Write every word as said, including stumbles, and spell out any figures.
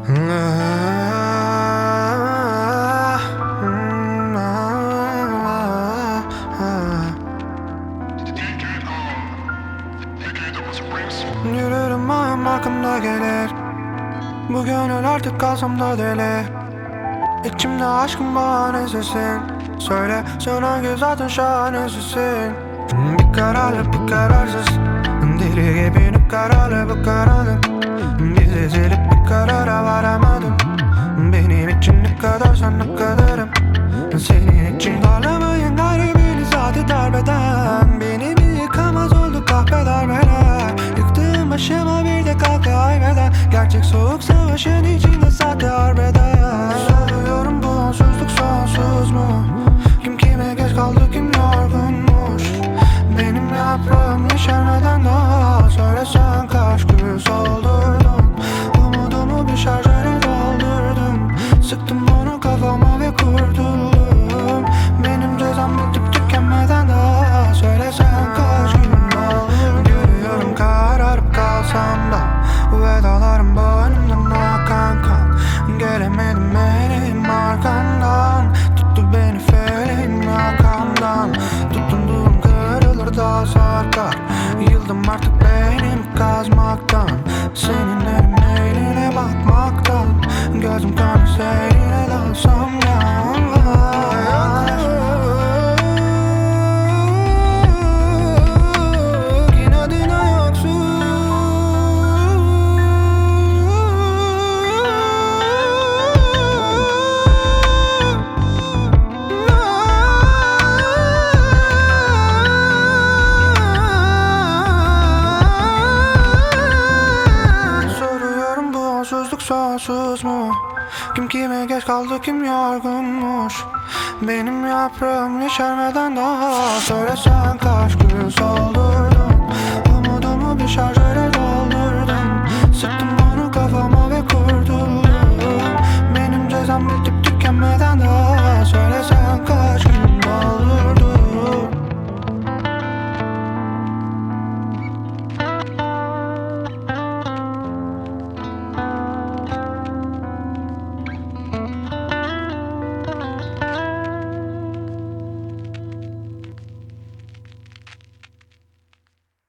Yürürüm ayağım arkamda gelir. Bu gönül artık kalsam da deli. İçimde aşkın bahanesisin. Söyle sen hangi zaten şahanesisin. Bir kararlı bir kararsız, deli gibi ne kararlı bu karanlık. Biz ezilip bir karara varamadım. Benim için ne kadarsan ne kadarım. Senin için darlamayın garibini zaten darbeden. Beni bir yıkamaz oldu kahpe darbeler. Yıktığım başıma bir de kalk kaybeden. Gerçek soğuk savaşın içinde sahte harbeden. Soruyorum bu onsuzluk sonsuz mu? Kim kime geç kaldı kim yorgunmuş? Benim yaprağım yeşermeden daha. Söylesen kaç gül soldurdun. Umudumu bir şarjöre doldurdum. Sıktım onu kafama ve kurtuldum. Benim cezam bitip tükenmeden daha. Söylesen kaç gün olur. Görüyorum kararıp kalsam da vedalarım boynumdan akan kan. Gelemedim benim arkamdan. Tuttu beni feleğin arkamdan. Tutunduğum kırılır da sarkar. Yıldım artık beynimi kazmaktan. Senin elim eline bakmaktan. Gözüm kanı seninle dalsam ya. İnadına yoksun. Soruyorum bu onsuzluk sonsuz mu? Kim kime geç kaldı kim yorgunmuş? Benim yaprağım yeşermeden daha. Söylesen kaç gül soldurdun. Umudumu bir şarj